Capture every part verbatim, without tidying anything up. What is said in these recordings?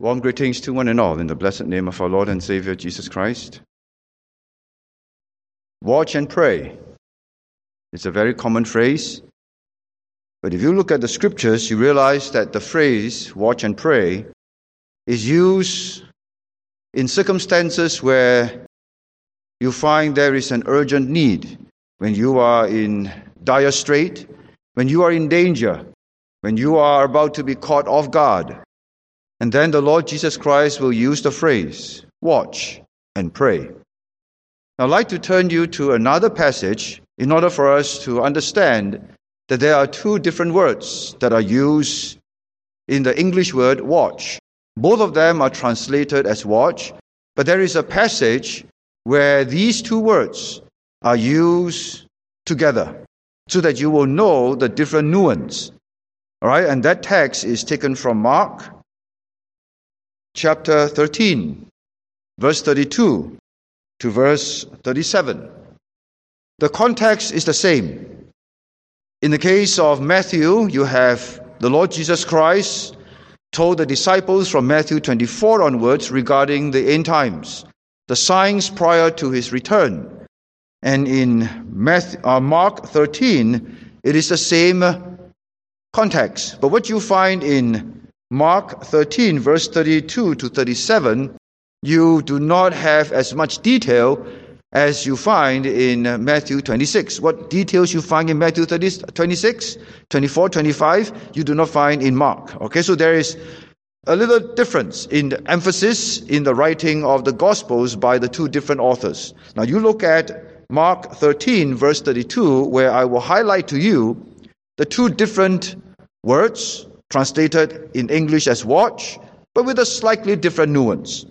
Warm greetings to one and all in the blessed name of our Lord and Savior Jesus Christ. Watch and pray. It's a very common phrase. But if you look at the scriptures, you realize that the phrase watch and pray is used in circumstances where you find there is an urgent need. When you are in dire strait, when you are in danger, when you are about to be caught off guard. And then the Lord Jesus Christ will use the phrase, watch and pray. Now, I'd like to turn you to another passage in order for us to understand that there are two different words that are used in the English word watch. Both of them are translated as watch, but there is a passage where these two words are used together so that you will know the different nuance. All right, and that text is taken from Mark chapter thirteen, verse thirty-two to verse thirty-seven. The context is the same. In the case of Matthew, you have the Lord Jesus Christ told the disciples from Matthew twenty-four onwards regarding the end times, the signs prior to his return. And in Matthew, uh, Mark thirteen, it is the same context. But what you find in Mark thirteen, verse thirty-two to thirty-seven, you do not have as much detail as you find in Matthew twenty-six. What details you find in Matthew twenty-six, twenty-four, twenty-five, you do not find in Mark. Okay, so there is a little difference in the emphasis in the writing of the Gospels by the two different authors. Now you look at Mark thirteen, verse thirty-two, where I will highlight to you the two different words translated in English as watch, but with a slightly different nuance.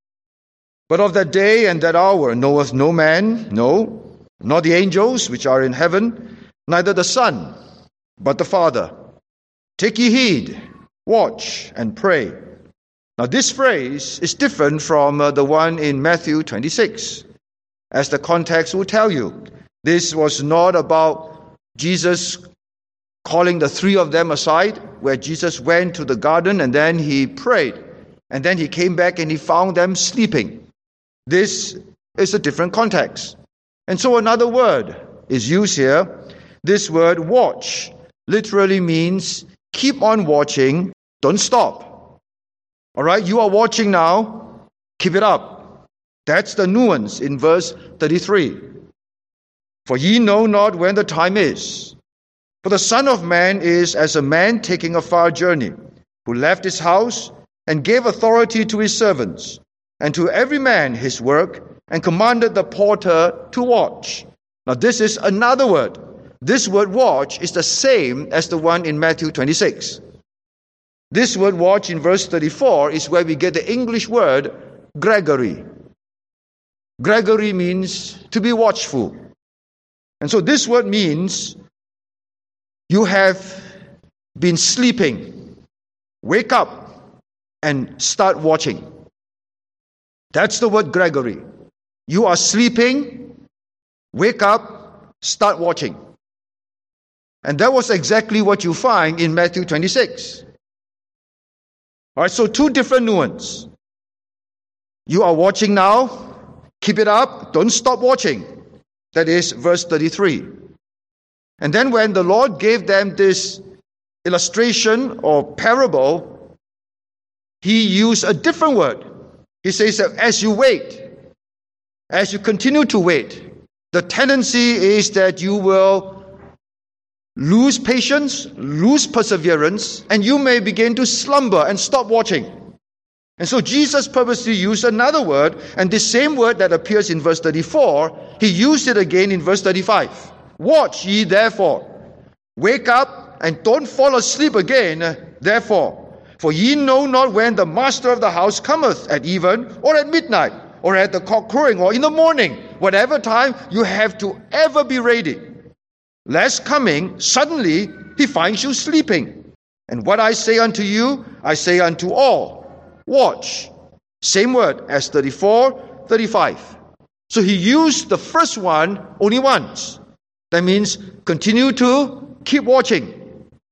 But of that day and that hour knoweth no man, no, nor the angels which are in heaven, neither the Son, but the Father. Take ye heed, watch and pray. Now this phrase is different from uh, the one in Matthew twenty-six. As the context will tell you, this was not about Jesus calling the three of them aside, where Jesus went to the garden and then he prayed. And then he came back and he found them sleeping. This is a different context. And so another word is used here. This word watch literally means keep on watching, don't stop. All right, you are watching now, keep it up. That's the nuance in verse thirty-three. For ye know not when the time is. For the Son of Man is as a man taking a far journey, who left his house and gave authority to his servants, and to every man his work, and commanded the porter to watch. Now this is another word. This word watch is the same as the one in Matthew twenty-six. This word watch in verse thirty-four is where we get the English word Gregory. Gregory means to be watchful. And so this word means you have been sleeping. Wake up and start watching. That's the word Gregory. You are sleeping. Wake up, start watching. And that was exactly what you find in Matthew twenty-six. All right, so two different nuances. You are watching now. Keep it up. Don't stop watching. That is verse thirty-three. And then when the Lord gave them this illustration or parable, he used a different word. He says that as you wait, as you continue to wait, the tendency is that you will lose patience, lose perseverance, and you may begin to slumber and stop watching. And so Jesus purposely used another word, and this same word that appears in verse thirty-four, he used it again in verse thirty-five. Watch ye therefore, wake up, and don't fall asleep again, therefore. For ye know not when the master of the house cometh, at even, or at midnight, or at the cock crowing, or in the morning. Whatever time, you have to ever be ready, lest coming, suddenly he finds you sleeping. And what I say unto you, I say unto all, watch. Same word as thirty-four, thirty-five. So he used the first one only once. That means continue to keep watching.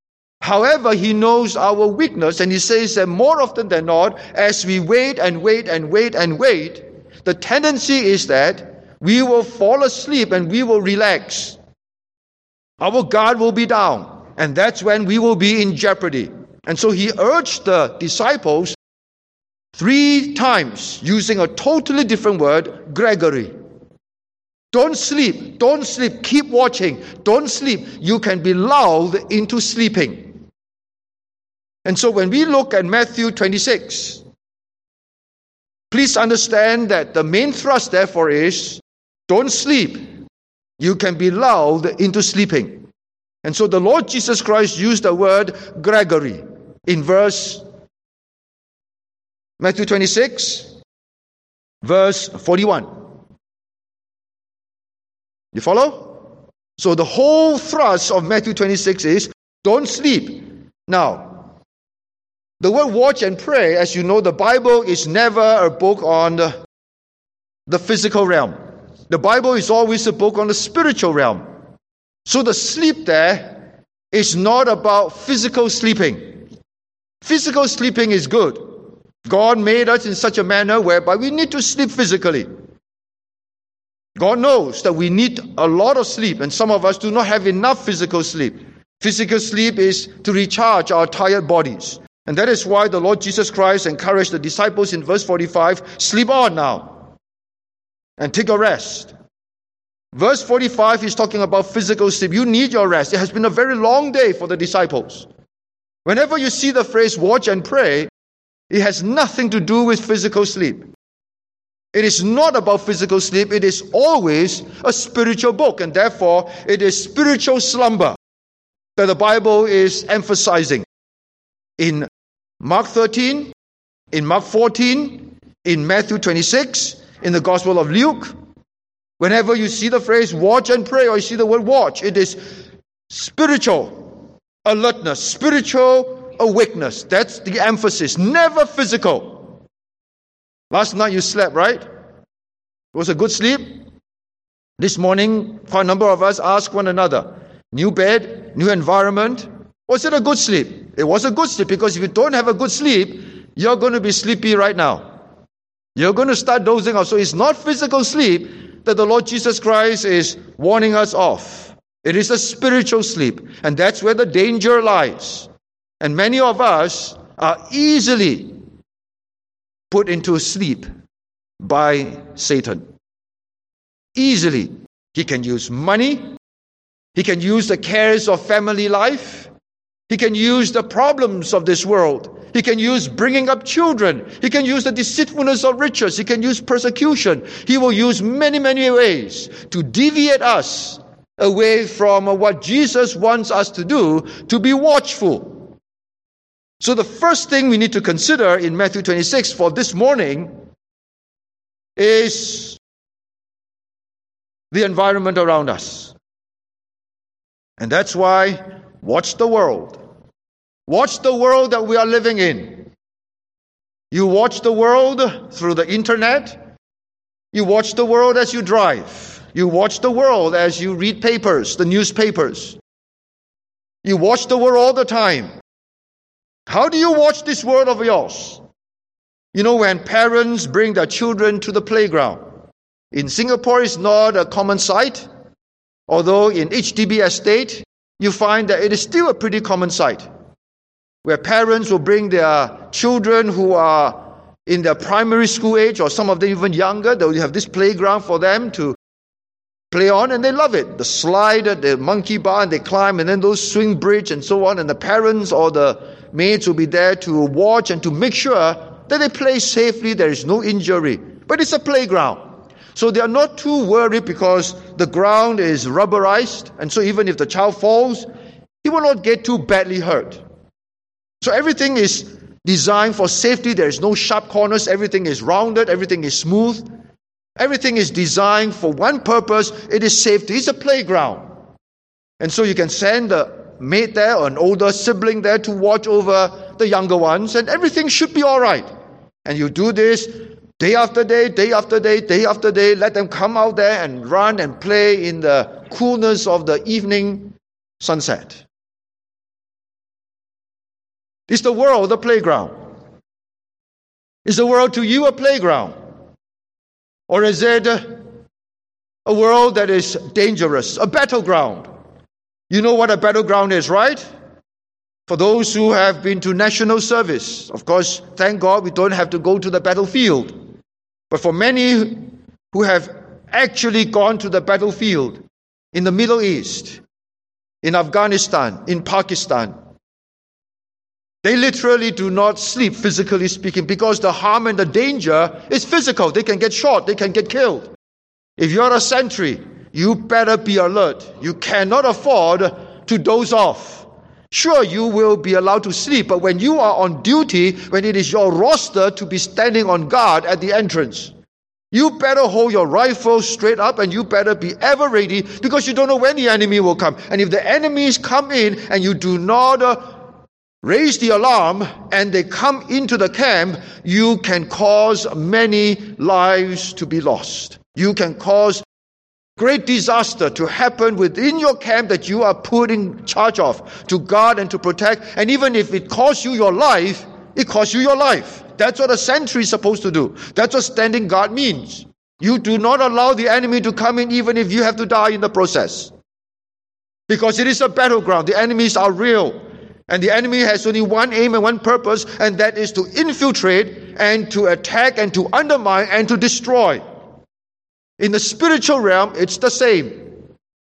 However, he knows our weakness, and he says that more often than not, as we wait and wait and wait and wait, the tendency is that we will fall asleep and we will relax. Our guard will be down, and that's when we will be in jeopardy. And so he urged the disciples three times using a totally different word, Gregory. Don't sleep, don't sleep, keep watching, don't sleep. You can be lulled into sleeping. And so when we look at Matthew twenty-six, please understand that the main thrust therefore is, don't sleep. You can be lulled into sleeping. And so the Lord Jesus Christ used the word Gregory in verse Matthew twenty-six, verse forty-one. You follow? So the whole thrust of Matthew twenty-six is, don't sleep. Now, the word watch and pray, as you know, the Bible is never a book on the, the physical realm. The Bible is always a book on the spiritual realm. So the sleep there is not about physical sleeping. Physical sleeping is good. God made us in such a manner whereby we need to sleep physically. God knows that we need a lot of sleep, and some of us do not have enough physical sleep. Physical sleep is to recharge our tired bodies. And that is why the Lord Jesus Christ encouraged the disciples in verse forty-five, sleep on now and take a rest. Verse forty-five, he's talking about physical sleep. You need your rest. It has been a very long day for the disciples. Whenever you see the phrase watch and pray, it has nothing to do with physical sleep. It is not about physical sleep. It is always a spiritual book, and therefore it is spiritual slumber that the Bible is emphasizing. In Mark thirteen, in Mark fourteen, in Matthew twenty-six, in the Gospel of Luke, whenever you see the phrase watch and pray, or you see the word watch, it is spiritual alertness, spiritual awakeness. That's the emphasis, never physical. Last night you slept, right? It was a good sleep. This morning, quite a number of us asked one another, new bed, new environment. Was it a good sleep? It was a good sleep, because if you don't have a good sleep, you're going to be sleepy right now. You're going to start dozing off. So it's not physical sleep that the Lord Jesus Christ is warning us of. It is a spiritual sleep. And that's where the danger lies. And many of us are easily put into sleep by Satan. Easily. He can use money. He can use the cares of family life. He can use the problems of this world. He can use bringing up children. He can use the deceitfulness of riches. He can use persecution. He will use many, many ways to deviate us away from what Jesus wants us to do, to be watchful. So the first thing we need to consider in Matthew twenty-six for this morning is the environment around us. And that's why watch the world. Watch the world that we are living in. You watch the world through the internet. You watch the world as you drive. You watch the world as you read papers, the newspapers. You watch the world all the time. How do you watch this world of yours? You know, when parents bring their children to the playground. In Singapore, it's not a common sight. Although in H D B estate, you find that it is still a pretty common sight, where parents will bring their children who are in their primary school age, or some of them even younger. They'll have this playground for them to play on, and they love it. The slide, the monkey bar, and they climb, and then those swing bridge and so on. And the parents or the maids will be there to watch and to make sure that they play safely, there is no injury. But it's a playground. So they are not too worried because the ground is rubberized, and so even if the child falls, he will not get too badly hurt. So everything is designed for safety. There is no sharp corners. Everything is rounded. Everything is smooth. Everything is designed for one purpose. It is safety. It's a playground. And so you can send a maid there or an older sibling there to watch over the younger ones, and everything should be all right. And you do this day after day, day after day, day after day. Let them come out there and run and play in the coolness of the evening sunset. Is the world a playground? Is the world to you a playground? Or is it a world that is dangerous, a battleground? You know what a battleground is, right? For those who have been to national service, of course, thank God we don't have to go to the battlefield. But for many who have actually gone to the battlefield in the Middle East, in Afghanistan, in Pakistan, they literally do not sleep, physically speaking, because the harm and the danger is physical. They can get shot, they can get killed. If you're a sentry, you better be alert. You cannot afford to doze off. Sure, you will be allowed to sleep, but when you are on duty, when it is your roster to be standing on guard at the entrance, you better hold your rifle straight up and you better be ever ready, because you don't know when the enemy will come. And if the enemies come in and you do not uh, raise the alarm and they come into the camp, you can cause many lives to be lost. You can cause great disaster to happen within your camp that you are put in charge of to guard and to protect. And even if it costs you your life, it costs you your life. That's what a sentry is supposed to do. That's what standing guard means. You do not allow the enemy to come in even if you have to die in the process. Because it is a battleground. The enemies are real. And the enemy has only one aim and one purpose, and that is to infiltrate and to attack and to undermine and to destroy. In the spiritual realm, it's the same.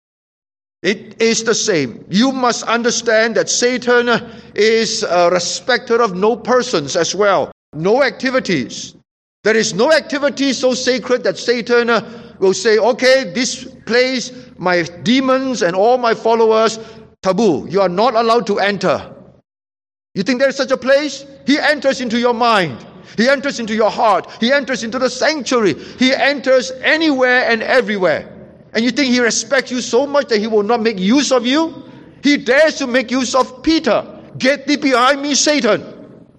It is the same. You must understand that Satan is a respecter of no persons as well. No activities. There is no activity so sacred that Satan will say, okay, this place, my demons and all my followers, taboo. You are not allowed to enter. You think there is such a place? He enters into your mind. He enters into your heart. He enters into the sanctuary. He enters anywhere and everywhere. And you think he respects you so much that he will not make use of you? He dares to make use of Peter. Get thee behind me, Satan.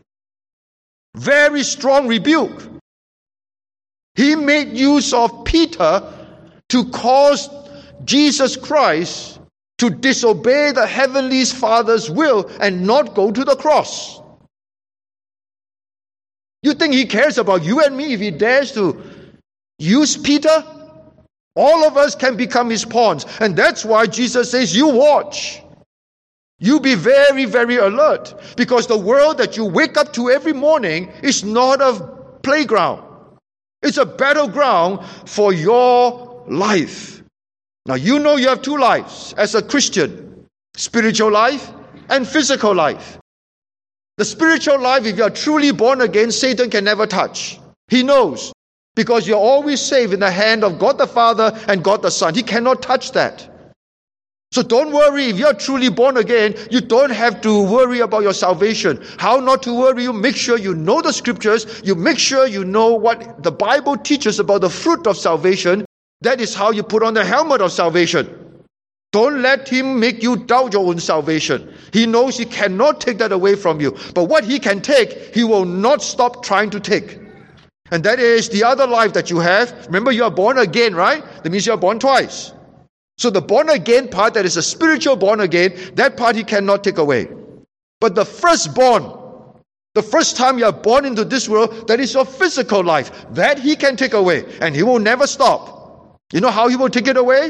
Very strong rebuke. He made use of Peter to cause Jesus Christ to disobey the Heavenly Father's will and not go to the cross. You think he cares about you and me if he dares to use Peter? All of us can become his pawns. And that's why Jesus says, you watch. You be very, very alert. Because the world that you wake up to every morning is not a playground. It's a battleground for your life. Now, you know you have two lives as a Christian. Spiritual life and physical life. The spiritual life, if you are truly born again, Satan can never touch. He knows. Because you're always safe in the hand of God the Father and God the Son. He cannot touch that. So don't worry, if you're truly born again, you don't have to worry about your salvation. How not to worry? You make sure you know the scriptures. You make sure you know what the Bible teaches about the fruit of salvation. That is how you put on the helmet of salvation. Don't let him make you doubt your own salvation. He knows he cannot take that away from you. But what he can take, he will not stop trying to take. And that is the other life that you have. Remember, you are born again, right? That means you are born twice. So the born again part, that is a spiritual born again, that part he cannot take away. But the firstborn, the first time you are born into this world, that is your physical life. That he can take away. And he will never stop. You know how he will take it away?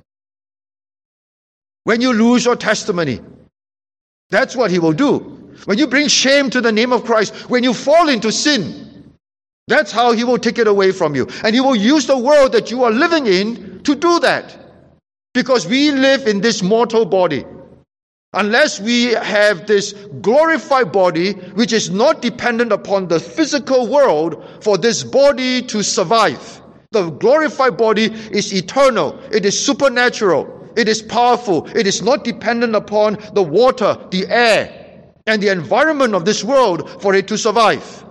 When you lose your testimony. That's what he will do. When you bring shame to the name of Christ. When you fall into sin. That's how he will take it away from you. And he will use the world that you are living in to do that. Because we live in this mortal body. Unless we have this glorified body, which is not dependent upon the physical world for this body to survive. The glorified body is eternal. It is supernatural. It is powerful. It is not dependent upon the water, the air, and the environment of this world for it to survive.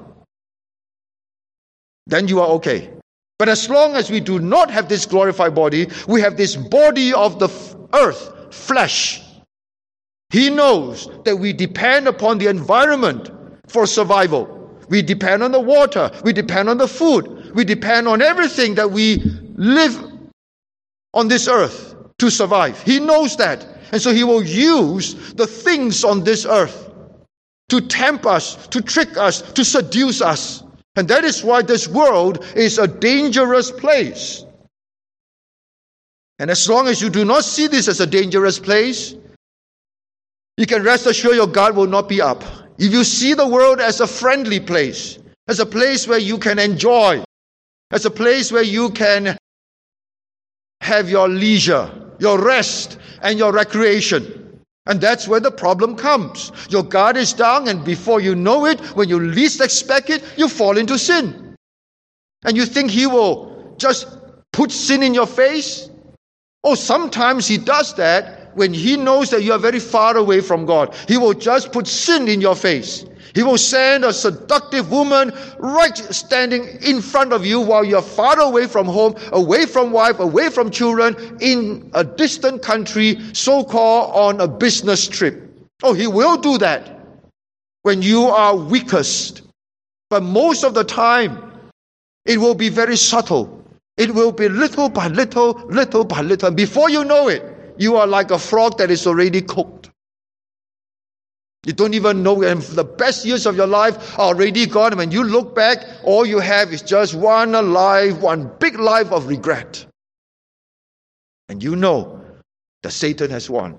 Then you are okay. But as long as we do not have this glorified body, we have this body of the f- earth, flesh. He knows that we depend upon the environment for survival. We depend on the water. We depend on the food. We depend on everything that we live on this earth to survive. He knows that. And so he will use the things on this earth to tempt us, to trick us, to seduce us. And that is why this world is a dangerous place. And as long as you do not see this as a dangerous place, you can rest assured your guard will not be up. If you see the world as a friendly place, as a place where you can enjoy, as a place where you can have your leisure, your rest, and your recreation. And that's where the problem comes. Your guard is down, and before you know it, when you least expect it, you fall into sin. And you think he will just put sin in your face? Oh, sometimes he does that when he knows that you are very far away from God. He will just put sin in your face. He will send a seductive woman right standing in front of you while you're far away from home, away from wife, away from children, in a distant country, so-called on a business trip. Oh, he will do that when you are weakest. But most of the time, it will be very subtle. It will be little by little, little by little. And before you know it, you are like a frog that is already cooked. You don't even know, and the best years of your life are already gone. When you look back, all you have is just one life, one big life of regret. And you know that Satan has won.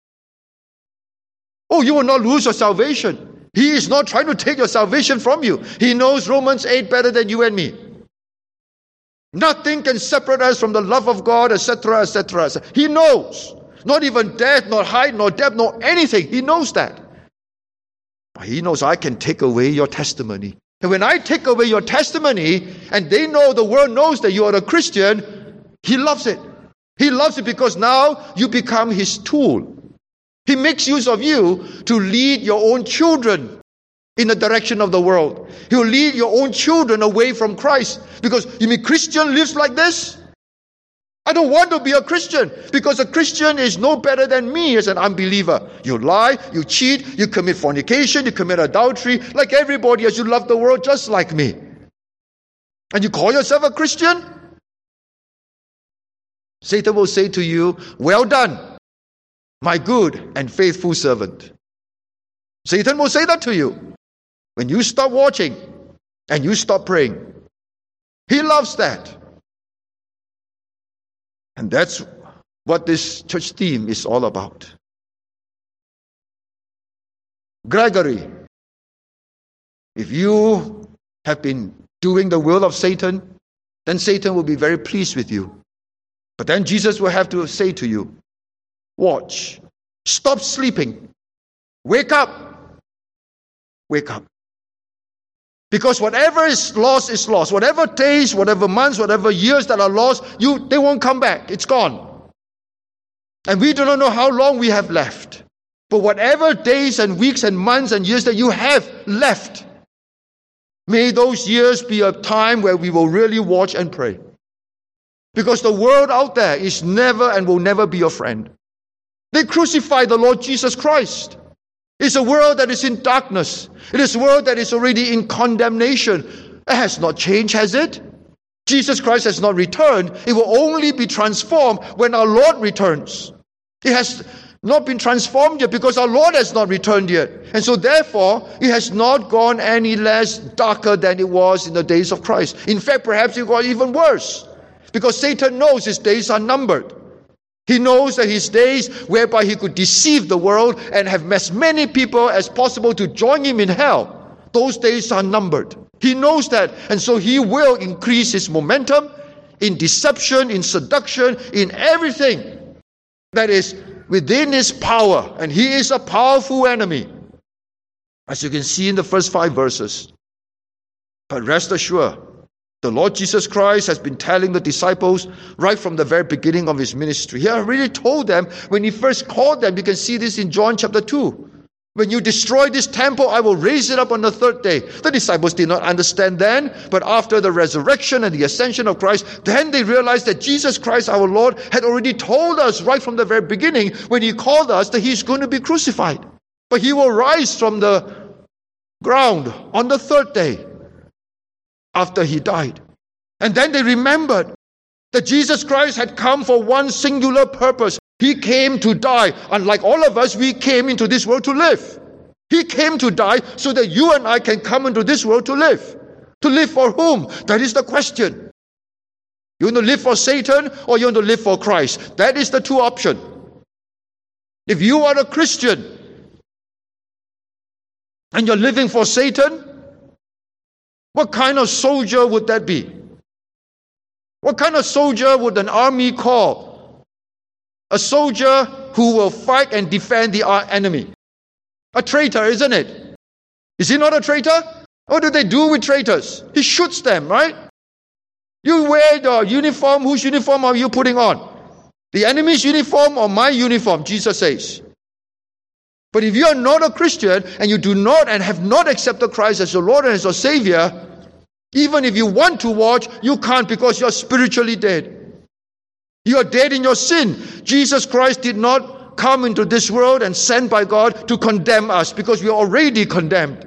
Oh, you will not lose your salvation. He is not trying to take your salvation from you. He knows Romans eight better than you and me. Nothing can separate us from the love of God, et cetera, et cetera. He knows. Not even death, nor height, nor depth, nor anything. He knows that. But he knows I can take away your testimony. And when I take away your testimony, and they know, the world knows that you are a Christian, he loves it. He loves it because now you become his tool. He makes use of you to lead your own children in the direction of the world. He will lead your own children away from Christ. Because you mean Christian lives like this? I don't want to be a Christian, because a Christian is no better than me as an unbeliever. You lie, you cheat, you commit fornication, you commit adultery, like everybody, as you love the world just like me. And you call yourself a Christian? Satan will say to you, well done, my good and faithful servant. Satan will say that to you when you stop watching and you stop praying. He loves that. And that's what this church theme is all about. Gregory, if you have been doing the will of Satan, then Satan will be very pleased with you. But then Jesus will have to say to you, watch, stop sleeping, wake up, wake up. Because whatever is lost is lost. Whatever days, whatever months, whatever years that are lost, you they won't come back. It's gone. And we do not know how long we have left. But whatever days and weeks and months and years that you have left, may those years be a time where we will really watch and pray. Because the world out there is never and will never be your friend. They crucified the Lord Jesus Christ. It's a world that is in darkness. It is a world that is already in condemnation. It has not changed, has it? Jesus Christ has not returned. It will only be transformed when our Lord returns. It has not been transformed yet because our Lord has not returned yet. And so therefore, it has not gone any less darker than it was in the days of Christ. In fact, perhaps it got even worse. Because Satan knows his days are numbered. He knows that his days whereby he could deceive the world and have as many people as possible to join him in hell, those days are numbered. He knows that, and so he will increase his momentum in deception, in seduction, in everything that is within his power. And he is a powerful enemy, as you can see in the first five verses. But rest assured, the Lord Jesus Christ has been telling the disciples right from the very beginning of his ministry. He already told them when he first called them. You can see this in John chapter two. When you destroy this temple, I will raise it up on the third day. The disciples did not understand then, but after the resurrection and the ascension of Christ, then they realized that Jesus Christ, our Lord, had already told us right from the very beginning when he called us that he's going to be crucified. But he will rise from the ground on the third day, after he died. And then they remembered that Jesus Christ had come for one singular purpose. He came to die. Unlike all of us, we came into this world to live. He came to die so that you and I can come into this world to live. To live for whom? That is the question. You want to live for Satan or you want to live for Christ? That is the two options. If you are a Christian and you're living for Satan, what kind of soldier would that be? What kind of soldier would an army call? A soldier who will fight and defend the enemy. A traitor, isn't it? Is he not a traitor? What do they do with traitors? He shoots them, right? You wear the uniform. Whose uniform are you putting on? The enemy's uniform or my uniform, Jesus says. But if you are not a Christian and you do not and have not accepted Christ as your Lord and as your Savior, even if you want to watch, you can't because you are spiritually dead. You are dead in your sin. Jesus Christ did not come into this world and sent by God to condemn us because we are already condemned.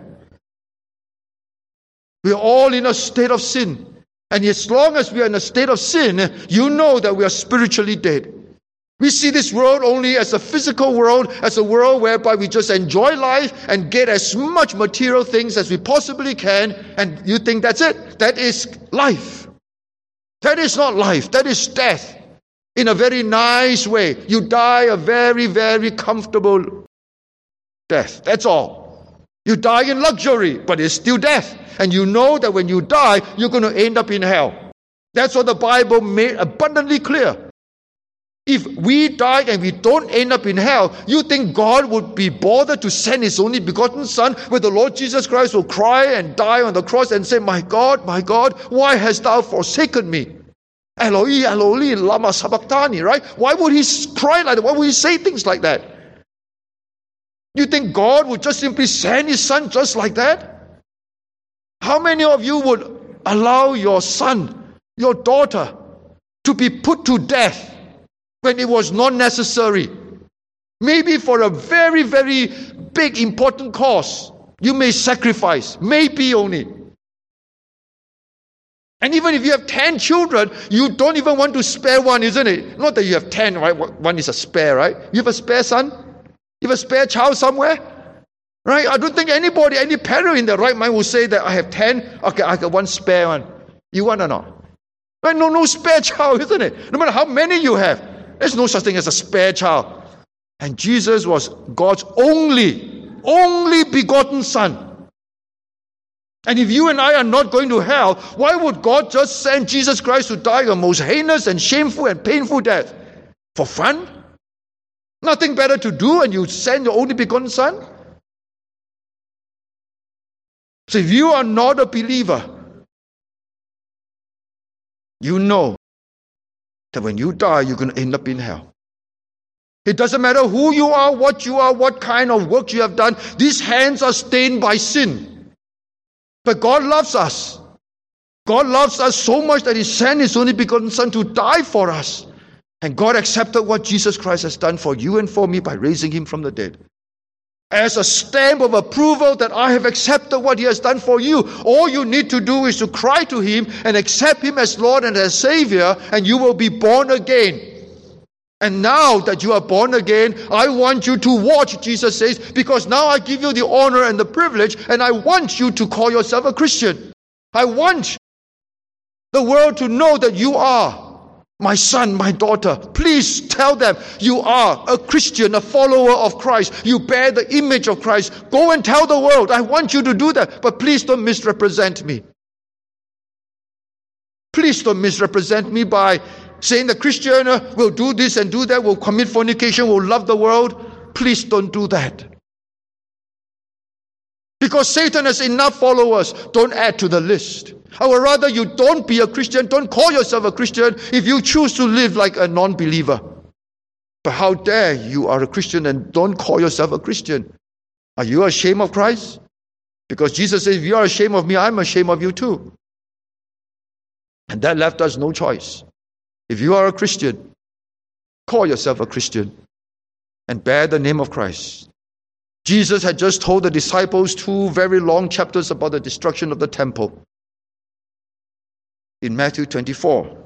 We are all in a state of sin. And as long as we are in a state of sin, you know that we are spiritually dead. We see this world only as a physical world, as a world whereby we just enjoy life and get as much material things as we possibly can, and you think that's it. That is life. That is not life. That is death. In a very nice way. You die a very, very comfortable death. That's all. You die in luxury, but it's still death. And you know that when you die, you're going to end up in hell. That's what the Bible made abundantly clear. If we die and we don't end up in hell, you think God would be bothered to send His only begotten Son, where the Lord Jesus Christ will cry and die on the cross and say, "My God, my God, why hast thou forsaken me? Eloi, Eloi, lama sabachthani," right? Why would He cry like that? Why would He say things like that? You think God would just simply send His Son just like that? How many of you would allow your son, your daughter, to be put to death when it was not necessary? Maybe for a very, very big, important cause, you may sacrifice, maybe only. And even if you have ten children, you don't even want to spare one, isn't it? Not that you have ten, right? One is a spare, right? You have a spare son? You have a spare child somewhere? Right? I don't think anybody, any parent in their right mind will say that I have ten, okay, I got one spare one. You want or not? Right? No, no spare child, isn't it? No matter how many you have, there's no such thing as a spare child. And Jesus was God's only, only begotten Son. And if you and I are not going to hell, why would God just send Jesus Christ to die a most heinous and shameful and painful death? For fun? Nothing better to do and you send your only begotten Son? So if you are not a believer, you know that when you die, you're going to end up in hell. It doesn't matter who you are, what you are, what kind of work you have done. These hands are stained by sin. But God loves us. God loves us so much that He sent His only begotten Son to die for us. And God accepted what Jesus Christ has done for you and for me by raising Him from the dead. As a stamp of approval that I have accepted what He has done for you. All you need to do is to cry to Him and accept Him as Lord and as Savior, and you will be born again. And now that you are born again, I want you to watch, Jesus says, because now I give you the honor and the privilege, and I want you to call yourself a Christian. I want the world to know that you are my son, my daughter. Please tell them you are a Christian, a follower of Christ. You bear the image of Christ. Go and tell the world. I want you to do that. But please don't misrepresent me. Please don't misrepresent me by saying the Christian will do this and do that, will commit fornication, will love the world. Please don't do that. Because Satan has enough followers. Don't add to the list. I would rather you don't be a Christian, don't call yourself a Christian if you choose to live like a non-believer. But how dare you are a Christian and don't call yourself a Christian? Are you ashamed of Christ? Because Jesus says, if you are ashamed of me, I'm ashamed of you too. And that left us no choice. If you are a Christian, call yourself a Christian and bear the name of Christ. Jesus had just told the disciples two very long chapters about the destruction of the temple. In Matthew twenty-four,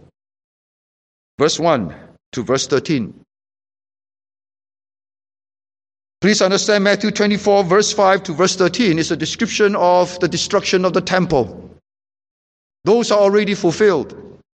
verse one to verse thirteen. Please understand, Matthew twenty-four, verse five to verse thirteen is a description of the destruction of the temple. Those are already fulfilled.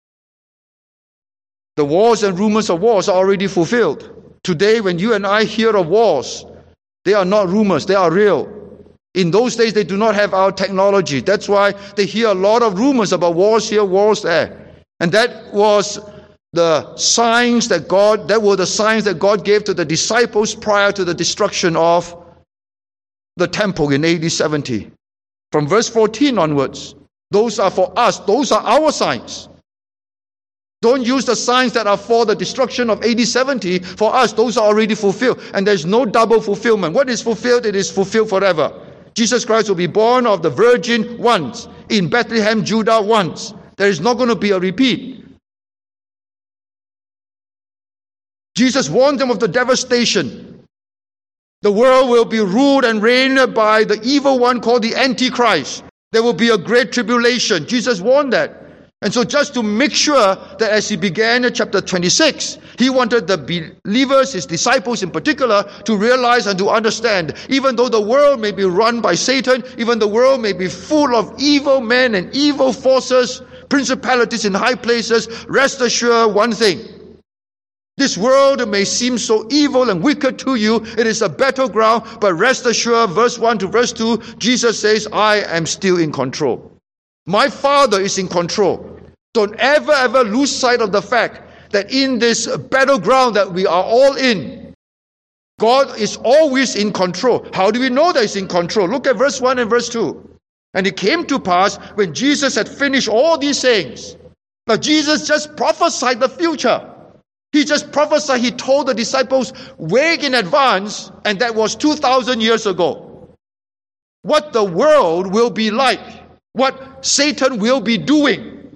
The wars and rumors of wars are already fulfilled. Today, when you and I hear of wars, they are not rumors, they are real. In those days, they do not have our technology. That's why they hear a lot of rumors about wars here, wars there. And that was the signs that God, that were the signs that God gave to the disciples prior to the destruction of the temple in A D seventy. From verse fourteen onwards, those are for us. Those are our signs. Don't use the signs that are for the destruction of A D seventy. For us, those are already fulfilled. And there's no double fulfillment. What is fulfilled, it is fulfilled forever. Jesus Christ will be born of the virgin once, in Bethlehem, Judah once. There is not going to be a repeat. Jesus warned them of the devastation. The world will be ruled and reigned by the evil one called the Antichrist. There will be a great tribulation. Jesus warned that. And so just to make sure that as he began in chapter twenty-six, he wanted the believers, his disciples in particular, to realize and to understand, even though the world may be run by Satan, even the world may be full of evil men and evil forces, principalities in high places, rest assured one thing. This world may seem so evil and wicked to you. It is a battleground, but rest assured, verse one to verse two, Jesus says, I am still in control. My Father is in control. Don't ever, ever lose sight of the fact that in this battleground that we are all in, God is always in control. How do we know that He's in control? Look at verse one and verse two. And it came to pass when Jesus had finished all these things. Now Jesus just prophesied the future. He just prophesied, he told the disciples way in advance, and that was two thousand years ago. What the world will be like, what Satan will be doing.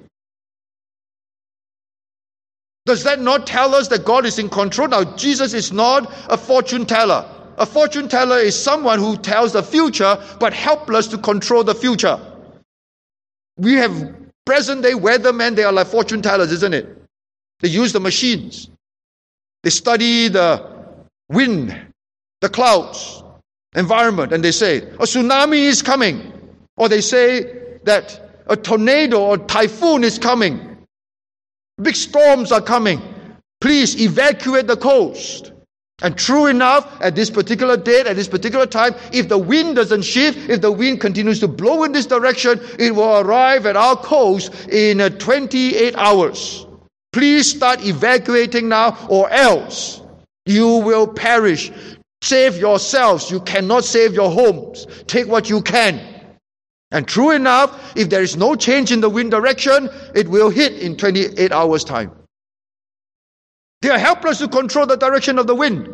Does that not tell us that God is in control? Now, Jesus is not a fortune teller. A fortune teller is someone who tells the future, but helpless to control the future. We have present-day weathermen, they are like fortune tellers, isn't it? They use the machines. They study the wind, the clouds, environment, and they say, a tsunami is coming. Or they say that a tornado or typhoon is coming. Big storms are coming. Please evacuate the coast. And true enough, at this particular date, at this particular time, if the wind doesn't shift, if the wind continues to blow in this direction, it will arrive at our coast in uh, twenty-eight hours. Please start evacuating now, or else you will perish. Save yourselves. You cannot save your homes. Take what you can. And true enough, if there is no change in the wind direction, it will hit in twenty-eight hours' time. They are helpless to control the direction of the wind.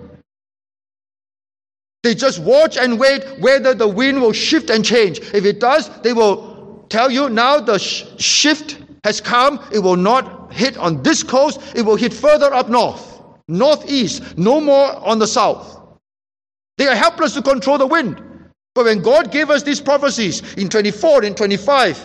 They just watch and wait whether the wind will shift and change. If it does, they will tell you now the sh- shift has come. It will not hit on this coast. It will hit further up north, northeast, no more on the south. They are helpless to control the wind. But when God gave us these prophecies in twenty-four and twenty-five,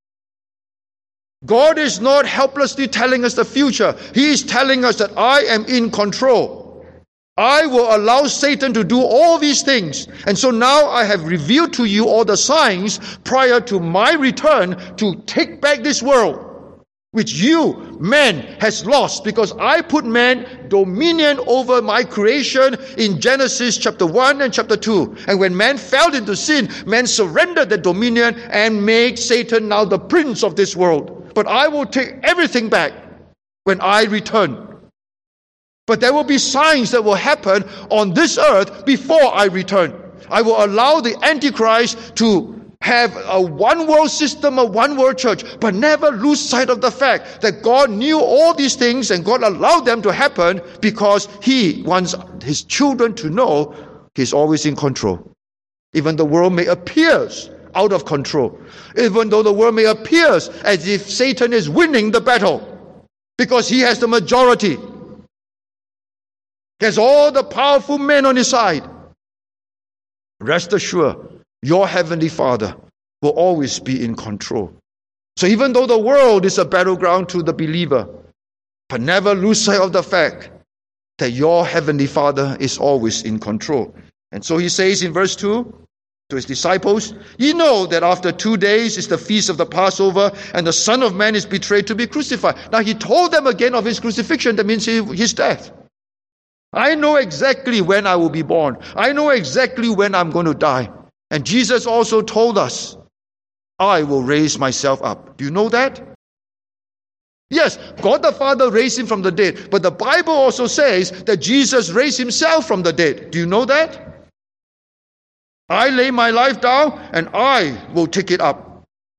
God is not helplessly telling us the future. He is telling us that I am in control. I will allow Satan to do all these things. And so now I have revealed to you all the signs prior to my return to take back this world, which you, man, has lost, because I put man dominion over my creation in Genesis chapter one and chapter two. And when man fell into sin, man surrendered the dominion and made Satan now the prince of this world. But I will take everything back when I return. But there will be signs that will happen on this earth before I return. I will allow the Antichrist to have a one world system, a one world church, but never lose sight of the fact that God knew all these things and God allowed them to happen because He wants His children to know He's always in control. Even the world may appear out of control, even though the world may appear as if Satan is winning the battle, because he has the majority. He has all the powerful men on his side. Rest assured, your heavenly Father will always be in control. So even though the world is a battleground to the believer, but never lose sight of the fact that your heavenly Father is always in control. And so he says in verse two to his disciples, "Ye know that after two days is the feast of the Passover, and the Son of Man is betrayed to be crucified." Now he told them again of his crucifixion, that means his death. I know exactly when I will be born. I know exactly when I'm going to die. And Jesus also told us, I will raise myself up. Do you know that? Yes, God the Father raised him from the dead. But the Bible also says that Jesus raised himself from the dead. Do you know that? I lay my life down and I will take it up.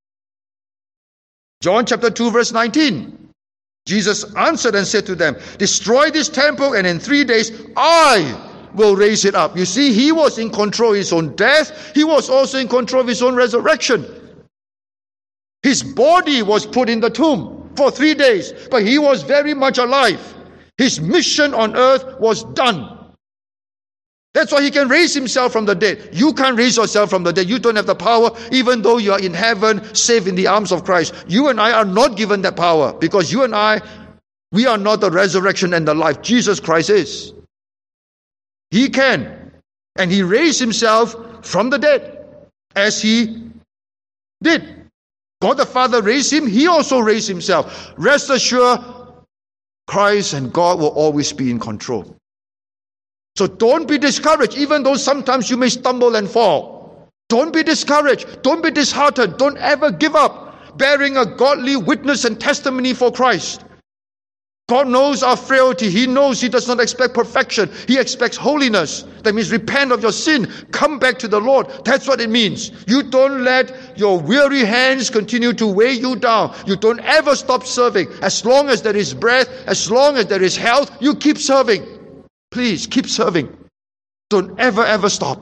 John chapter two verse nineteen. Jesus answered and said to them, "Destroy this temple and in three days I will raise it up." You see, he was in control of his own death. He was also in control of his own resurrection. His body was put in the tomb for three days, but he was very much alive. His mission on earth was done. That's why he can raise himself from the dead. You can't raise yourself from the dead. You don't have the power, even though you are in heaven, safe in the arms of Christ. You and I are not given that power, because you and I, we are not the resurrection and the life. Jesus Christ is. He can. And he raised himself from the dead, as he did. God the Father raised him. He also raised himself. Rest assured, Christ and God will always be in control. So don't be discouraged, even though sometimes you may stumble and fall. Don't be discouraged. Don't be disheartened. Don't ever give up bearing a godly witness and testimony for Christ. God knows our frailty. He knows He does not expect perfection. He expects holiness. That means repent of your sin. Come back to the Lord. That's what it means. You don't let your weary hands continue to weigh you down. You don't ever stop serving. As long as there is breath, as long as there is health, you keep serving. Please, keep serving. Don't ever, ever stop.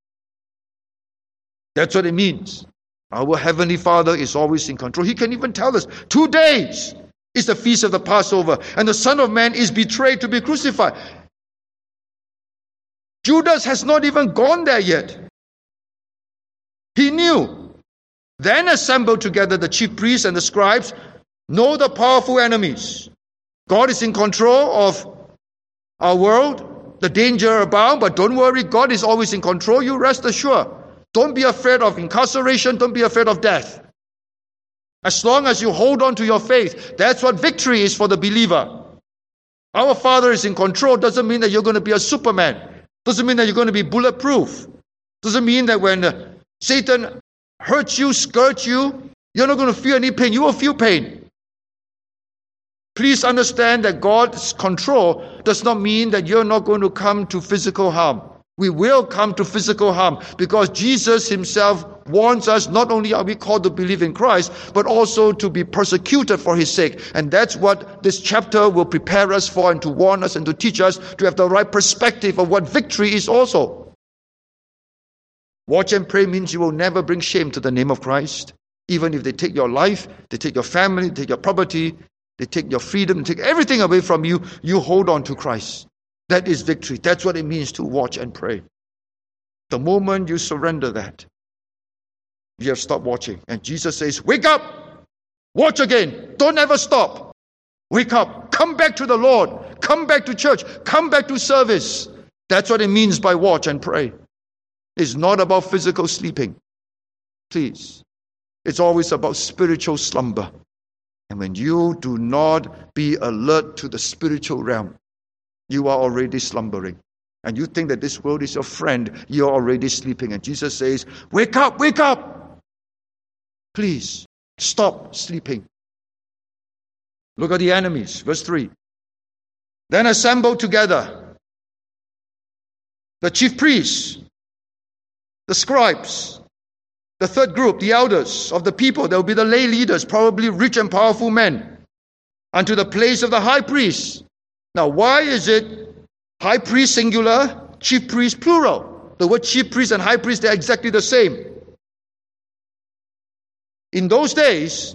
That's what it means. Our Heavenly Father is always in control. He can even tell us, two days is the feast of the Passover, and the Son of Man is betrayed to be crucified. Judas has not even gone there yet. He knew. Then assembled together the chief priests and the scribes, know the powerful enemies. God is in control of our world, the danger abound, but don't worry, God is always in control. You rest assured. Don't be afraid of incarceration. Don't be afraid of death. As long as you hold on to your faith, that's what victory is for the believer. Our Father is in control. Doesn't mean that you're going to be a Superman. Doesn't mean that you're going to be bulletproof. Doesn't mean that when uh, Satan hurts you, scourges you, you're not going to feel any pain. You will feel pain. Please understand that God's control does not mean that you're not going to come to physical harm. We will come to physical harm, because Jesus himself warns us, not only are we called to believe in Christ, but also to be persecuted for his sake. And that's what this chapter will prepare us for, and to warn us and to teach us to have the right perspective of what victory is also. Watch and pray means you will never bring shame to the name of Christ. Even if they take your life, they take your family, they take your property, they take your freedom, they take everything away from you, you hold on to Christ. That is victory. That's what it means to watch and pray. The moment you surrender that, you have stopped watching. And Jesus says, wake up! Watch again! Don't ever stop! Wake up! Come back to the Lord! Come back to church! Come back to service! That's what it means by watch and pray. It's not about physical sleeping. Please. It's always about spiritual slumber. And when you do not be alert to the spiritual realm, you are already slumbering. And you think that this world is your friend, you're already sleeping. And Jesus says, wake up, wake up! Please, stop sleeping. Look at the enemies. Verse three. Then assembled together the chief priests, the scribes, the third group, the elders of the people. There will be the lay leaders, probably rich and powerful men, unto the place of the high priest. Now, why is it high priest singular, chief priest plural? The word chief priest and high priest, they're exactly the same. In those days,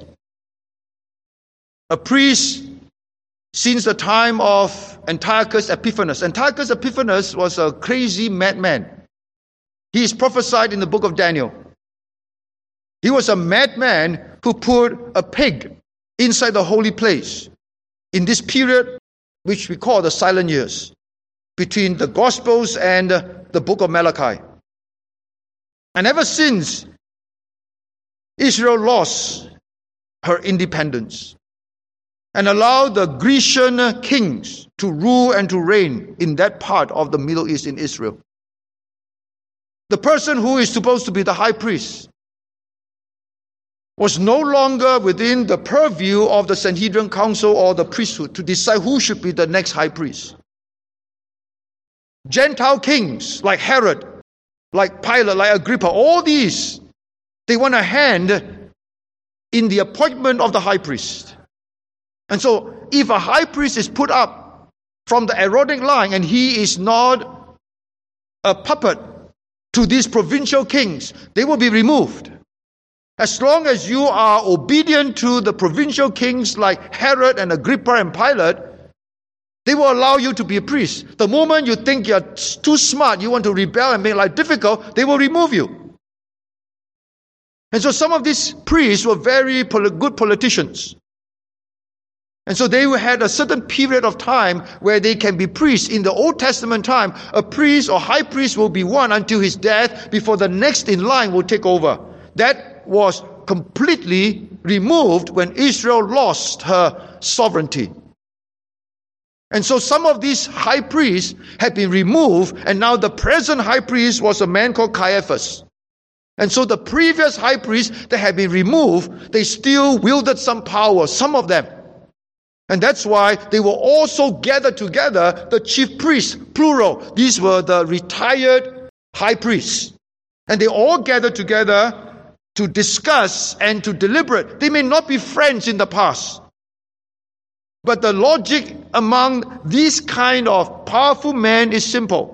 a priest, since the time of Antiochus Epiphanes. Antiochus Epiphanes was a crazy madman. He is prophesied in the book of Daniel. He was a madman who put a pig inside the holy place in this period which we call the silent years, between the Gospels and the the book of Malachi. And ever since Israel lost her independence and allowed the Grecian kings to rule and to reign in that part of the Middle East in Israel, the person who is supposed to be the high priest was no longer within the purview of the Sanhedrin Council or the priesthood to decide who should be the next high priest. Gentile kings like Herod, like Pilate, like Agrippa, all these, they want a hand in the appointment of the high priest. And so if a high priest is put up from the Aaronic line and he is not a puppet to these provincial kings, they will be removed. As long as you are obedient to the provincial kings like Herod and Agrippa and Pilate, they will allow you to be a priest. The moment you think you're too smart, you want to rebel and make life difficult, they will remove you. And so some of these priests were very good politicians. And so they had a certain period of time where they can be priests. In the Old Testament time, a priest or high priest will be one until his death before the next in line will take over. That was completely removed when Israel lost her sovereignty. And so some of these high priests had been removed, and now the present high priest was a man called Caiaphas. And so the previous high priests that had been removed, they still wielded some power, some of them. And that's why they were also gathered together, the chief priests, plural. These were the retired high priests. And they all gathered together to discuss and to deliberate. They may not be friends in the past, but the logic among these kind of powerful men is simple.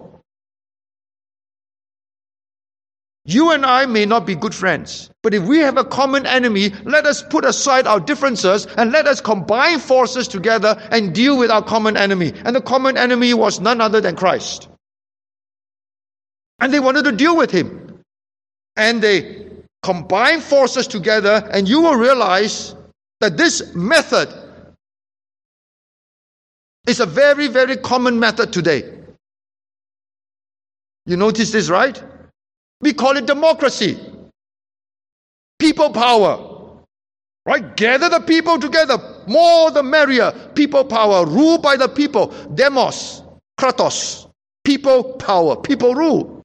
You and I may not be good friends, but if we have a common enemy, let us put aside our differences and let us combine forces together and deal with our common enemy. And the common enemy was none other than Christ. And they wanted to deal with him. And they combined forces together, and you will realize that this method is a very, very common method today. You notice this, right? We call it democracy. People power. Right? Gather the people together. More the merrier. People power. Rule by the people. Demos. Kratos. People power. People rule.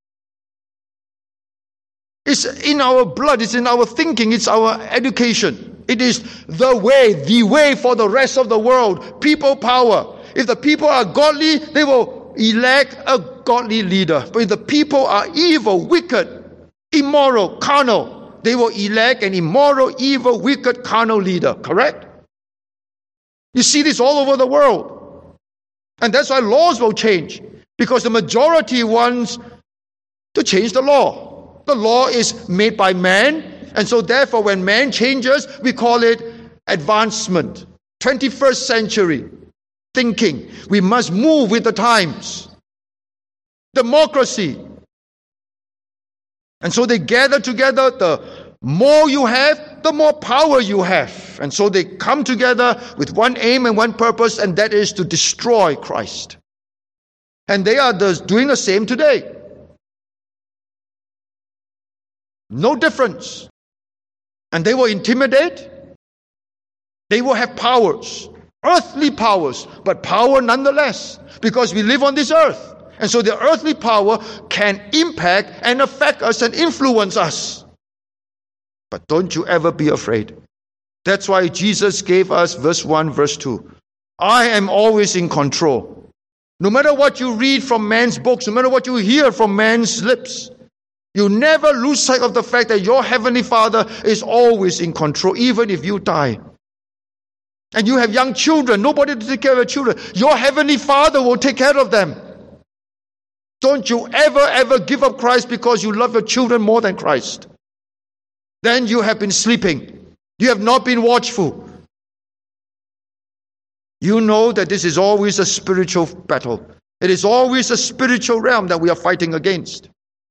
It's in our blood. It's in our thinking. It's our education. It is the way, the way for the rest of the world. People power. If the people are godly, they will elect a godly leader. But if the people are evil, wicked, immoral, carnal, they will elect an immoral, evil, wicked, carnal leader. Correct? You see this all over the world. And that's why laws will change. Because the majority wants to change the law. The law is made by man. And so therefore when man changes, we call it advancement. twenty-first century thinking. We must move with the times. Democracy. And so they gather together. The more you have, the more power you have. And so they come together with one aim and one purpose, and that is to destroy Christ. And they are doing the same today. No difference. And they will intimidate. They will have powers. Earthly powers, but power nonetheless. Because we live on this earth. And so the earthly power can impact and affect us and influence us. But don't you ever be afraid. That's why Jesus gave us verse one, verse two. I am always in control. No matter what you read from man's books, no matter what you hear from man's lips, you never lose sight of the fact that your Heavenly Father is always in control, even if you die. And you have young children, nobody to take care of your children. Your Heavenly Father will take care of them. Don't you ever, ever give up Christ because you love your children more than Christ. Then you have been sleeping. You have not been watchful. You know that this is always a spiritual battle. It is always a spiritual realm that we are fighting against.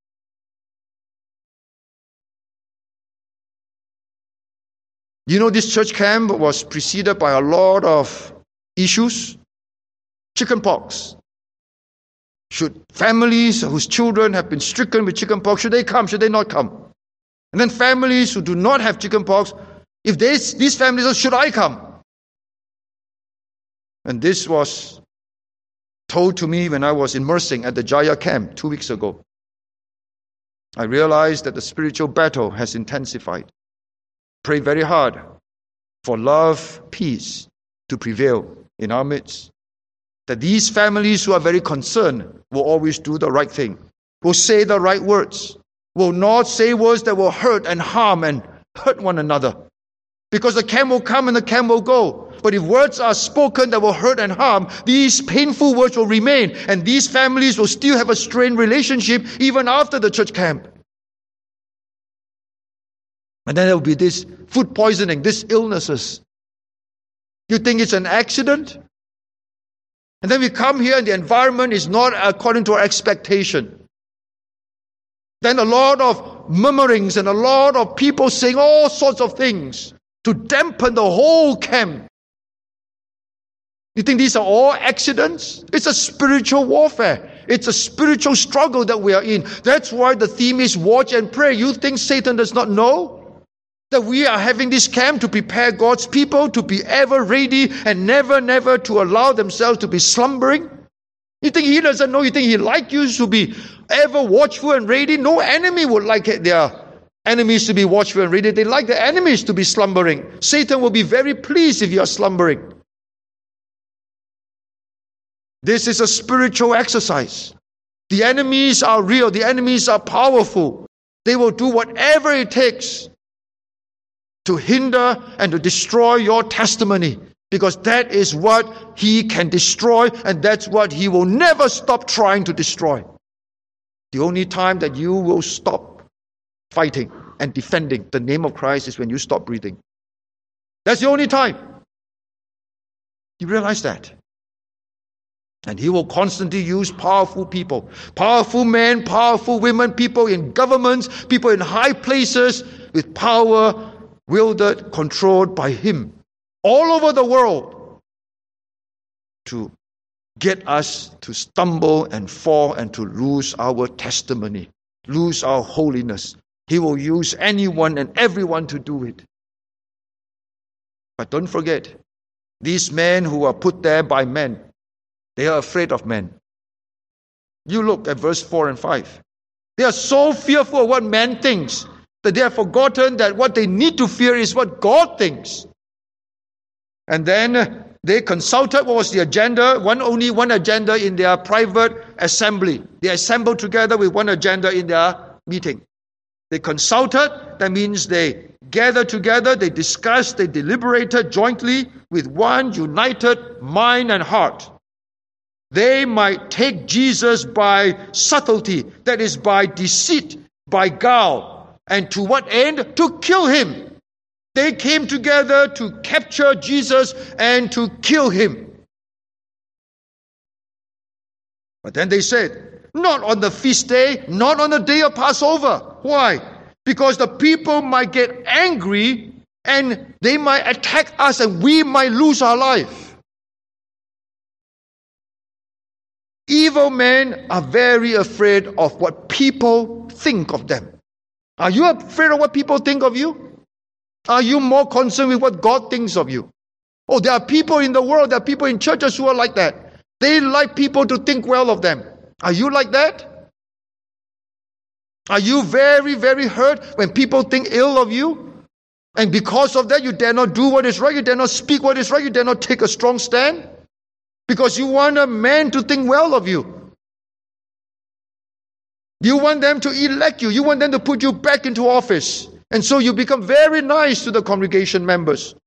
You know, this church camp was preceded by a lot of issues. Chickenpox. Should families whose children have been stricken with chickenpox, should they come? Should they not come? And then families who do not have chickenpox, if they, these families, should I come? And this was told to me when I was immersing at the Jaya camp two weeks ago. I realized that the spiritual battle has intensified. Pray very hard for love, peace to prevail in our midst. That these families who are very concerned will always do the right thing, will say the right words, will not say words that will hurt and harm and hurt one another. Because the camp will come and the camp will go. But if words are spoken that will hurt and harm, these painful words will remain, and these families will still have a strained relationship even after the church camp. And then there will be this food poisoning, these illnesses. You think it's an accident? And then we come here and the environment is not according to our expectation. Then a lot of murmurings and a lot of people saying all sorts of things to dampen the whole camp. You think these are all accidents? It's a spiritual warfare. It's a spiritual struggle that we are in. That's why the theme is watch and pray. You think Satan does not know that we are having this camp to prepare God's people to be ever ready and never, never to allow themselves to be slumbering? You think he doesn't know? You think he like you to be ever watchful and ready? No enemy would like their enemies to be watchful and ready. They like their enemies to be slumbering. Satan will be very pleased if you are slumbering. This is a spiritual exercise. The enemies are real. The enemies are powerful. They will do whatever it takes to hinder and to destroy your testimony, because that is what he can destroy, and that's what he will never stop trying to destroy. The only time that you will stop fighting and defending the name of Christ is when you stop breathing. That's the only time. You realize that? And he will constantly use powerful people, powerful men, powerful women, people in governments, people in high places with power wielded, controlled by him all over the world to get us to stumble and fall and to lose our testimony, lose our holiness. He will use anyone and everyone to do it. But don't forget, these men who are put there by men, they are afraid of men. You look at verse four and five. They are so fearful of what man thinks that they have forgotten that what they need to fear is what God thinks. And then they consulted what was the agenda, one only one agenda in their private assembly. They assembled together with one agenda in their meeting. They consulted, that means they gathered together, they discussed, they deliberated jointly with one united mind and heart. They might take Jesus by subtlety, that is by deceit, by guile, and to what end? To kill him. They came together to capture Jesus and to kill him. But then they said, not on the feast day, not on the day of Passover. Why? Because the people might get angry and they might attack us and we might lose our life. Evil men are very afraid of what people think of them. Are you afraid of what people think of you? Are you more concerned with what God thinks of you? Oh, there are people in the world, there are people in churches who are like that. They like people to think well of them. Are you like that? Are you very, very hurt when people think ill of you? And because of that, you dare not do what is right, you dare not speak what is right, you dare not take a strong stand? Because you want a man to think well of you. You want them to elect you. You want them to put you back into office. And so you become very nice to the congregation members.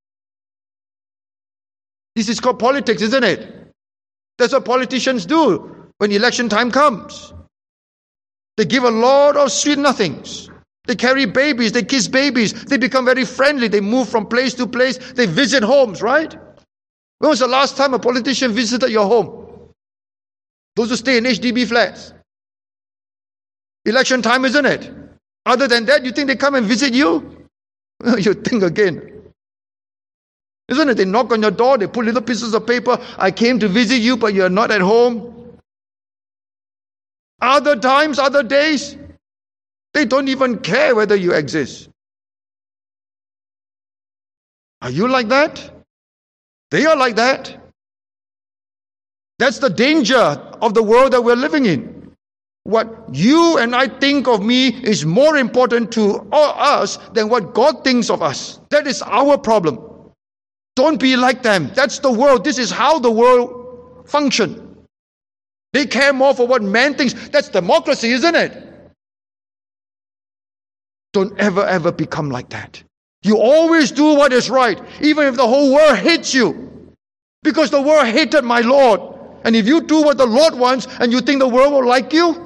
This is called politics, isn't it? That's what politicians do when election time comes. They give a lot of sweet nothings. They carry babies, they kiss babies, they become very friendly, they move from place to place, they visit homes, right? When was the last time a politician visited your home? Those who stay in H D B flats. Election time, isn't it? Other than that, you think they come and visit you? You think again. Isn't it? They knock on your door, they put little pieces of paper. I came to visit you, but you're not at home. Other times, other days, they don't even care whether you exist. Are you like that? They are like that. That's the danger of the world that we're living in. What you and I think of me is more important to us than what God thinks of us. That is our problem. Don't be like them. That's the world. This is how the world functions. They care more for what man thinks. That's democracy, isn't it? Don't ever, ever become like that. You always do what is right, even if the whole world hates you. Because the world hated my Lord. And if you do what the Lord wants and you think the world will like you,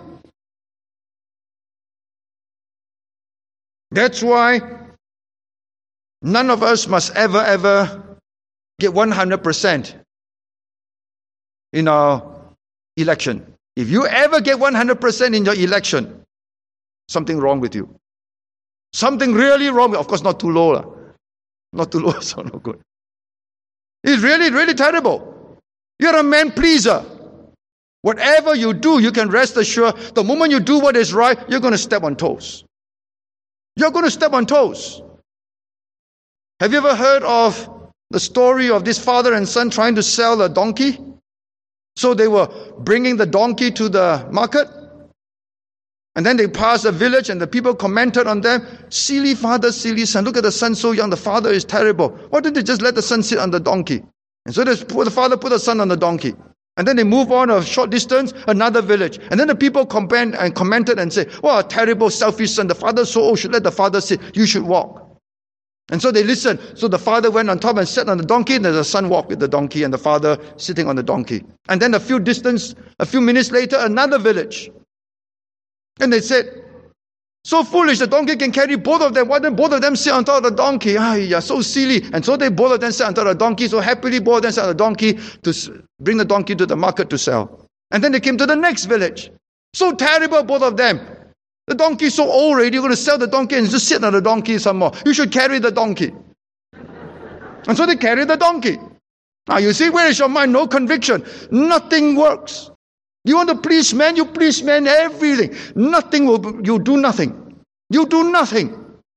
that's why none of us must ever, ever get one hundred percent in our election. If you ever get one hundred percent in your election, something wrong with you. Something really wrong. Of course, not too low. La. Not too low, so no good. It's really, really terrible. You're a man pleaser. Whatever you do, you can rest assured, the moment you do what is right, you're going to step on toes. You're going to step on toes. Have you ever heard of the story of this father and son trying to sell a donkey? So they were bringing the donkey to the market. And then they passed a village and the people commented on them. Silly father, silly son. Look at the son so young. The father is terrible. Why didn't they just let the son sit on the donkey? And so the father put the son on the donkey. And then they move on a short distance, another village. And then the people comment and commented and said, "What a terrible, selfish son. The father's so old, should let the father sit. You should walk." And so they listened. So the father went on top and sat on the donkey, and then the son walked with the donkey, and the father sitting on the donkey. And then a few distance, a few minutes later, another village. And they said, "So foolish, the donkey can carry both of them. Why don't both of them sit on top of the donkey? Ah, yeah, so silly." And so they both of them sat on top of the donkey. So happily both of them sat on the donkey to bring the donkey to the market to sell. And then they came to the next village. So terrible, both of them. The donkey is so old already. You're going to sell the donkey and just sit on the donkey some more. You should carry the donkey. And so they carry the donkey. Now you see, where is your mind? No conviction. Nothing works. You want to please man, you please man, everything. Nothing will, you do nothing. You do nothing.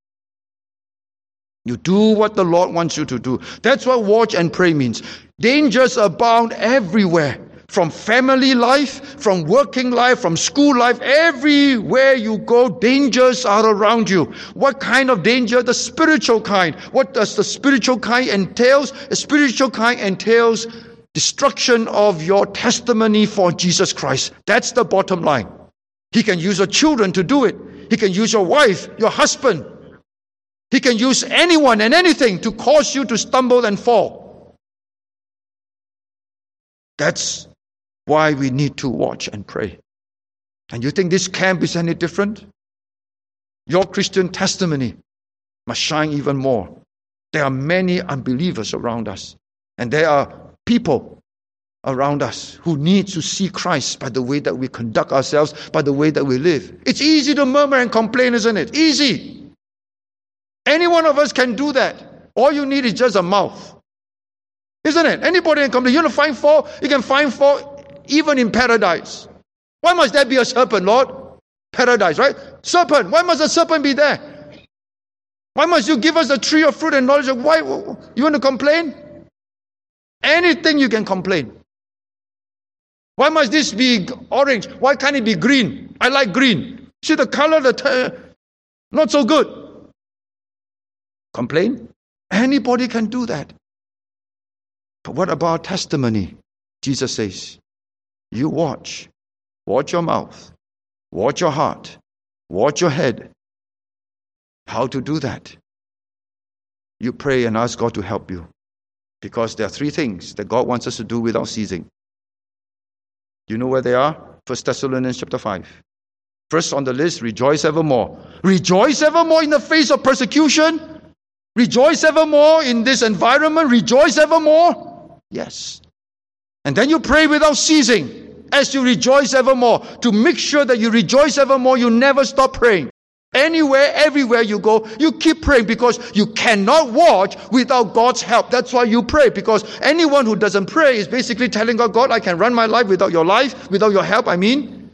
You do what the Lord wants you to do. That's what watch and pray means. Dangers abound everywhere. From family life, from working life, from school life, everywhere you go, dangers are around you. What kind of danger? The spiritual kind. What does the spiritual kind entails? The spiritual kind entails destruction of your testimony for Jesus Christ. That's the bottom line. He can use your children to do it. He can use your wife, your husband. He can use anyone and anything to cause you to stumble and fall. That's why we need to watch and pray. And you think this camp is any different? Your Christian testimony must shine even more. There are many unbelievers around us. And there are people around us who need to see Christ by the way that we conduct ourselves, by the way that we live. It's easy to murmur and complain, isn't it? Easy. Any one of us can do that. All you need is just a mouth. Isn't it? Anybody can complain. You want to find fault? You can find fault even in paradise. Why must there be a serpent, Lord? Paradise, right? Serpent. Why must a serpent be there? Why must you give us the tree of fruit and knowledge of why? You want to complain? Anything you can complain. Why must this be orange? Why can't it be green? I like green. See the color, the t- not so good. Complain? Anybody can do that. But what about testimony? Jesus says, you watch. Watch your mouth. Watch your heart. Watch your head. How to do that? You pray and ask God to help you. Because there are three things that God wants us to do without ceasing. You know where they are? First Thessalonians chapter five. First on the list, rejoice evermore. Rejoice evermore in the face of persecution. Rejoice evermore in this environment. Rejoice evermore. Yes. And then you pray without ceasing as you rejoice evermore. To make sure that you rejoice evermore, you never stop praying. Anywhere, everywhere you go, you keep praying because you cannot watch without God's help. That's why you pray, because anyone who doesn't pray is basically telling God, God, I can run my life without your life, without your help, I mean.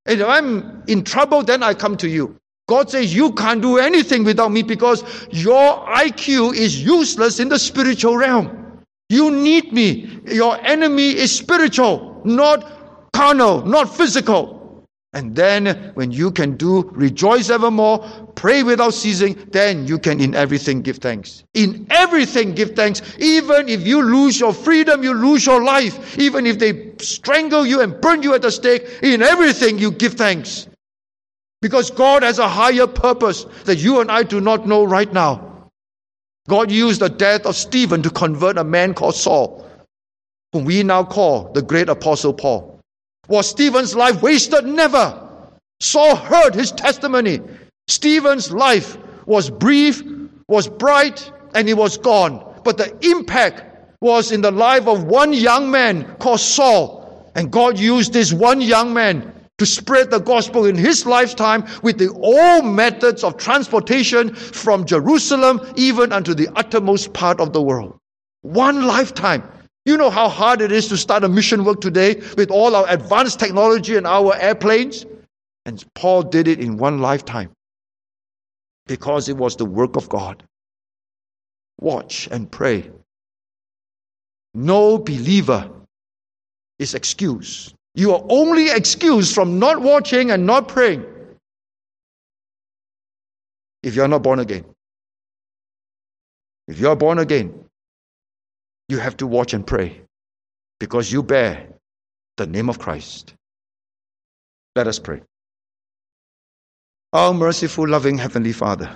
And if I'm in trouble, then I come to you. God says you can't do anything without me because your I Q is useless in the spiritual realm. You need me. Your enemy is spiritual, not carnal, not physical. And then when you can do rejoice evermore, pray without ceasing, then you can in everything give thanks. In everything give thanks. Even if you lose your freedom, you lose your life. Even if they strangle you and burn you at the stake, in everything you give thanks. Because God has a higher purpose that you and I do not know right now. God used the death of Stephen to convert a man called Saul, whom we now call the great apostle Paul. Was Stephen's life wasted? Never. Saul heard his testimony. Stephen's life was brief, was bright, and it was gone. But the impact was in the life of one young man called Saul. And God used this one young man to spread the gospel in his lifetime with the old methods of transportation from Jerusalem even unto the uttermost part of the world. One lifetime. You know how hard it is to start a mission work today with all our advanced technology and our airplanes? And Paul did it in one lifetime because it was the work of God. Watch and pray. No believer is excused. You are only excused from not watching and not praying if you are not born again. If you are born again, you have to watch and pray because you bear the name of Christ. Let us pray. Our merciful, loving Heavenly Father,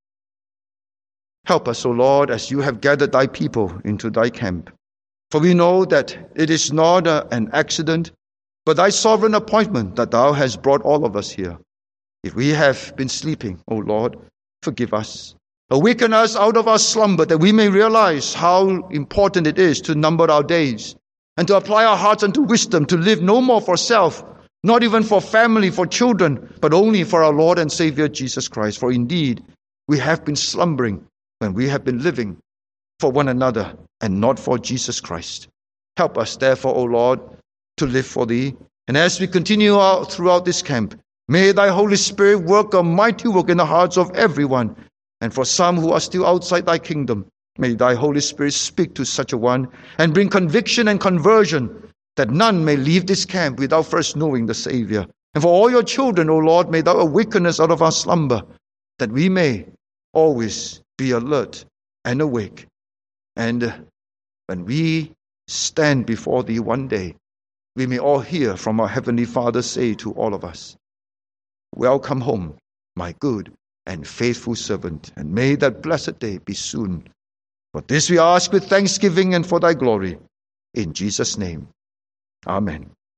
help us, O Lord, as you have gathered thy people into thy camp. For we know that it is not a, an accident, but thy sovereign appointment that thou hast brought all of us here. If we have been sleeping, O Lord, forgive us. Awaken us out of our slumber that we may realize how important it is to number our days and to apply our hearts unto wisdom, to live no more for self, not even for family, for children, but only for our Lord and Savior Jesus Christ. For indeed, we have been slumbering when we have been living for one another and not for Jesus Christ. Help us, therefore, O Lord, to live for thee. And as we continue out throughout this camp, may thy Holy Spirit work a mighty work in the hearts of everyone. And for some who are still outside thy kingdom, may thy Holy Spirit speak to such a one and bring conviction and conversion, that none may leave this camp without first knowing the Savior. And for all your children, O Lord, may thou awaken us out of our slumber, that we may always be alert and awake. And when we stand before thee one day, we may all hear from our Heavenly Father say to all of us, welcome home, my good and faithful servant, and may that blessed day be soon. For this we ask with thanksgiving and for thy glory. In Jesus' name, amen.